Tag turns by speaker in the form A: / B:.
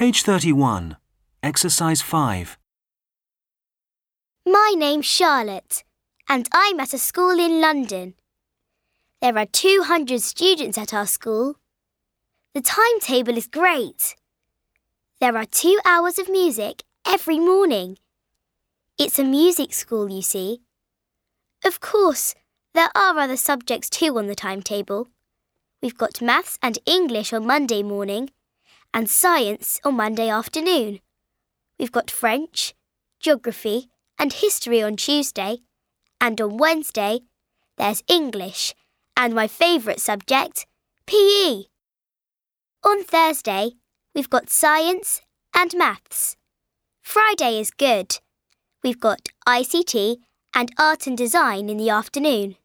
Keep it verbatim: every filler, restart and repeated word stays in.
A: Page thirty-one. Exercise five.
B: My name's Charlotte, and I'm at a school in London. There are two hundred students at our school. The timetable is great. There are two hours of music every morning. It's a music school, you see. Of course, there are other subjects too on the timetable. We've got maths and English on Monday morning and science on Monday afternoon. We've got French, geography and history on Tuesday, and on Wednesday there's English and my favourite subject, P E. On Thursday, we've got science and maths. Friday is good. We've got I C T and art and design in the afternoon.